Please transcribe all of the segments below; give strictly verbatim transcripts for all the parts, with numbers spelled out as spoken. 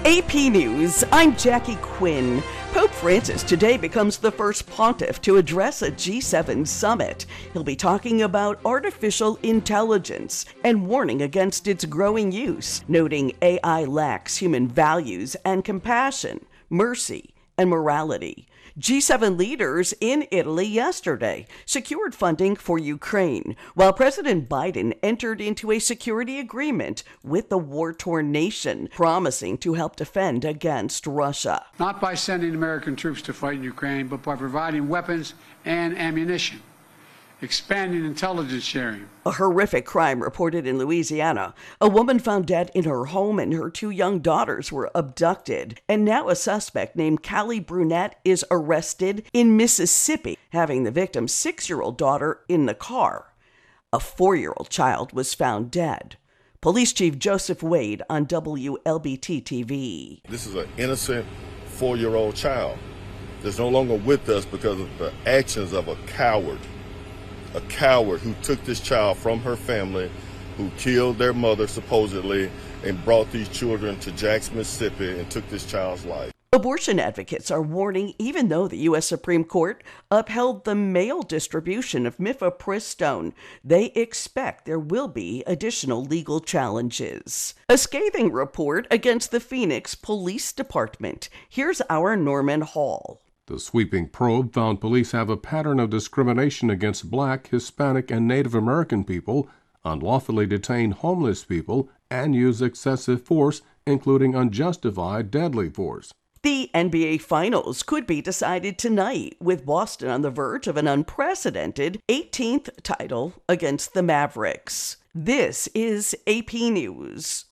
A P News, I'm Jackie Quinn. Pope Francis today becomes the first pontiff to address a G seven summit. He'll be talking about artificial intelligence and warning against its growing use, noting A I lacks human values and compassion, mercy, and morality. G seven leaders in Italy yesterday secured funding for Ukraine, while President Biden entered into a security agreement with the war-torn nation, promising to help defend against Russia. Not by sending American troops to fight in Ukraine, but by providing weapons and ammunition, expanding intelligence sharing. A horrific crime reported in Louisiana. A woman found dead in her home and her two young daughters were abducted. And now a suspect named Callie Brunette is arrested in Mississippi, having the victim's six-year-old daughter in the car. A four-year-old child was found dead. Police Chief Joseph Wade on W L B T T V. This is an innocent four-year-old child that's no longer with us because of the actions of a coward. A coward who took this child from her family, who killed their mother supposedly, and brought these children to Jackson, Mississippi, and took this child's life. Abortion advocates are warning even though the U S Supreme Court upheld the mail distribution of mifepristone, they expect there will be additional legal challenges. A scathing report against the Phoenix Police Department. Here's our Norman Hall. The sweeping probe found police have a pattern of discrimination against Black, Hispanic, and Native American people, unlawfully detain homeless people, and use excessive force, including unjustified deadly force. The N B A Finals could be decided tonight, with Boston on the verge of an unprecedented eighteenth title against the Mavericks. This is A P News.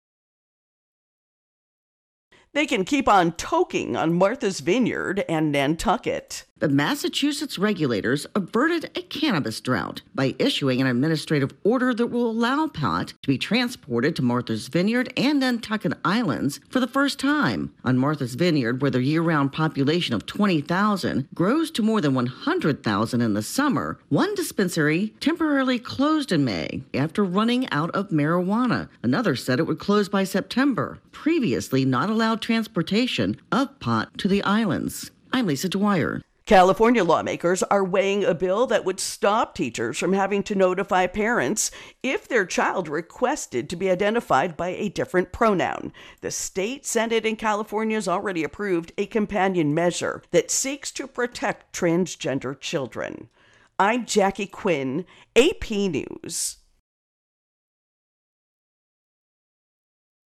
They can keep on toking on Martha's Vineyard and Nantucket. The Massachusetts regulators averted a cannabis drought by issuing an administrative order that will allow pot to be transported to Martha's Vineyard and Nantucket Islands for the first time. On Martha's Vineyard, where the year-round population of twenty thousand grows to more than one hundred thousand in the summer, one dispensary temporarily closed in May after running out of marijuana. Another said it would close by September, previously not allowed transportation of pot to the islands. I'm Lisa Dwyer. California lawmakers are weighing a bill that would stop teachers from having to notify parents if their child requested to be identified by a different pronoun. The state Senate in California has already approved a companion measure that seeks to protect transgender children. I'm Jackie Quinn, A P News.